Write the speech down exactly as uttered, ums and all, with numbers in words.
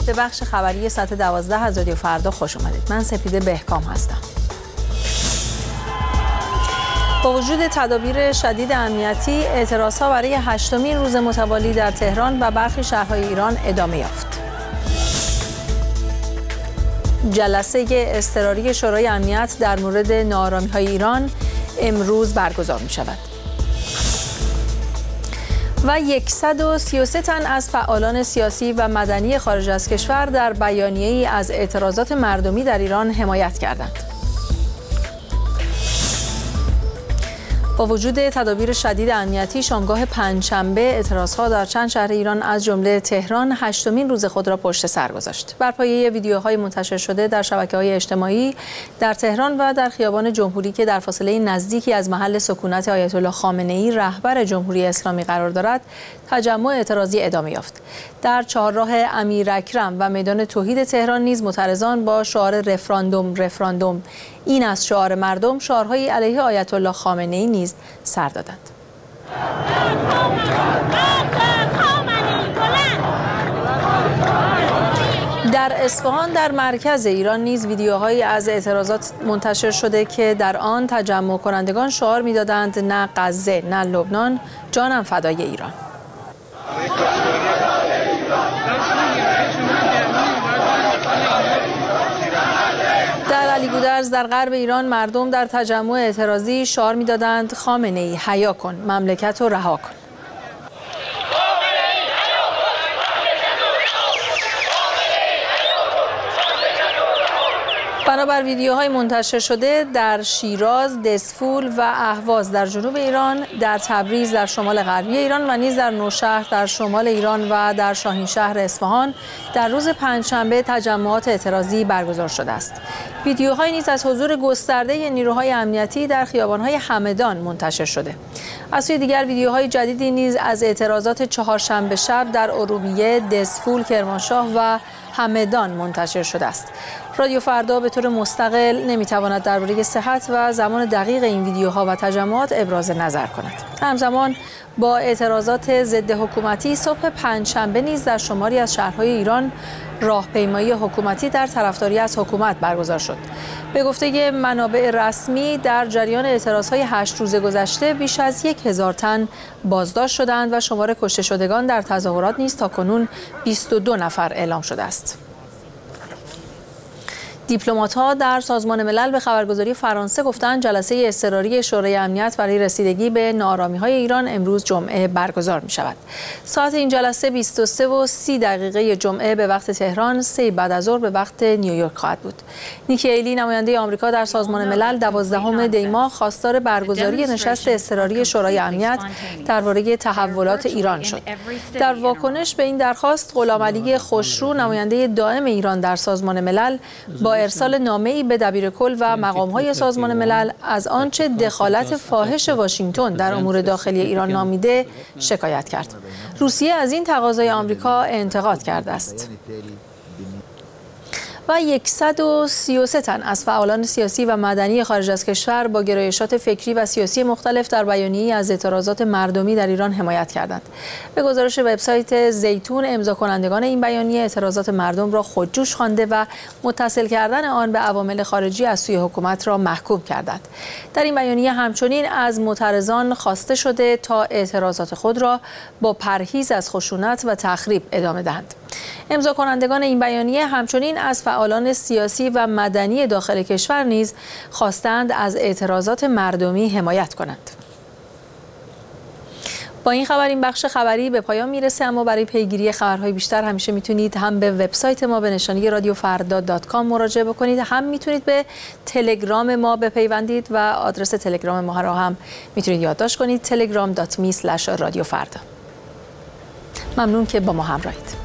به بخش خبری ساعت دوازده از رادیو فردا خوش اومدید. من سپیده بهکام هستم. با وجود تدابیر شدید امنیتی، اعتراضها برای هشتمین روز متوالی در تهران و برخی شهرهای ایران ادامه یافت. جلسه اضطراری شورای امنیت در مورد ناآرامی‌های ایران امروز برگزار می‌شود. و صد و سی و سه تن از فعالان سیاسی و مدنی خارج از کشور در بیانیه‌ای از اعتراضات مردمی در ایران حمایت کردند. با وجود تدابیر شدید امنیتی، شامگاه پنجشنبه اعتراضها در چند شهر ایران از جمله تهران هشتمین روز خود را پشت سر گذاشت. بر پایه ویدیوهای منتشر شده در شبکه‌های اجتماعی در تهران و در خیابان جمهوری که در فاصله نزدیکی از محل سکونت آیت الله خامنه‌ای رهبر جمهوری اسلامی قرار دارد، تجمع اعتراضی ادامه یافت. در چهارراه امیر اکرم و میدان توحید تهران نیز معترضان با شعار رفراندوم رفراندوم این از شعار مردم شعارهای علیه آیت الله خامنه‌ای نیز سر دادند. در اصفهان در مرکز ایران نیز ویدیوهایی از اعتراضات منتشر شده که در آن تجمع کنندگان شعار می‌دادند نه غزه نه لبنان، جانم فدای ایران. در علیگودرز در غرب ایران مردم در تجمع اعتراضی شعار می‌دادند خامنه‌ای حیا کن، مملکت رو رها کن. بنابر ویدیوهای منتشر شده در شیراز، دسفول و اهواز در جنوب ایران، در تبریز در شمال غربی ایران و نیز در نوشهر در شمال ایران و در شاهینشهر اصفهان در روز پنجشنبه تجمعات اعتراضی برگزار شده است. ویدیوهای نیز از حضور گسترده نیروهای امنیتی در خیابان‌های همدان منتشر شده. از سوی دیگر ویدیوهای جدیدی نیز از اعتراضات چهارشنبه شب در ارومیه، دسفول، کرمانشاه و همدان منتشر شده است. رادیو فردا به طور مستقل نمیتواند درباره صحت و زمان دقیق این ویدیوها و تجمعات ابراز نظر کند. همزمان با اعتراضات ضد حکومتی صبح پنجشنبه نیز در شماری از شهرهای ایران راهپیمایی حکومتی در طرفداری از حکومت برگزار شد. به گفته منابع رسمی در جریان اعتراضهای هشت روز گذشته بیش از یک هزار تن بازداشت شدند و شمار کشته شدگان در تظاهرات نیز تاکنون بیست و دو نفر اعلام شده است. دیپلمات‌ها در سازمان ملل به خبرگزاری فرانسه گفتند جلسه اضطراری شورای امنیت برای رسیدگی به ناآرامی‌های ایران امروز جمعه برگزار می‌شود. ساعت این جلسه بیست و سه و سی دقیقه جمعه به وقت تهران، سه بعد از ظهر به وقت نیویورک خواهد بود. نیکی هیلی نماینده آمریکا در سازمان ملل دوازدهم دی ماه خواستار برگزاری نشست اضطراری شورای امنیت درباره تحولات ایران شد. در واکنش به این درخواست، غلامعلی خوشرو نماینده دائم ایران در سازمان ملل با ارسال نامه‌ای به دبیرکل و مقام‌های سازمان ملل از آنچه دخالت فاحش واشنگتن در امور داخلی ایران نامیده شکایت کرد. روسیه از این تقاضای آمریکا انتقاد کرده است. و صد و سی و سه تن از فعالان سیاسی و مدنی خارج از کشور با گرایشات فکری و سیاسی مختلف در بیانیه‌ای از اعتراضات مردمی در ایران حمایت کردند. به گزارش وبسایت زیتون، امضا کنندگان این بیانیه اعتراضات مردم را خودجوش خوانده و متصل کردن آن به عوامل خارجی از سوی حکومت را محکوم کردند. در این بیانیه همچنین از معترضان خواسته شده تا اعتراضات خود را با پرهیز از خشونت و تخریب ادامه دهند. امضا کنندگان این بیانیه همچنین از فعالان سیاسی و مدنی داخل کشور نیز خواستند از اعتراضات مردمی حمایت کنند. با این خبر این بخش خبری به پایان میرسه، اما برای پیگیری خبرهای بیشتر همیشه میتونید هم به وبسایت ما به نشانی رادیو فردا دات کام مراجعه بکنید، هم میتونید به تلگرام ما بپیوندید و آدرس تلگرام ما را هم میتونید یادداشت کنید: تلگرام دات می اسلش رادیو فردا. ممنون که با ما همراهید.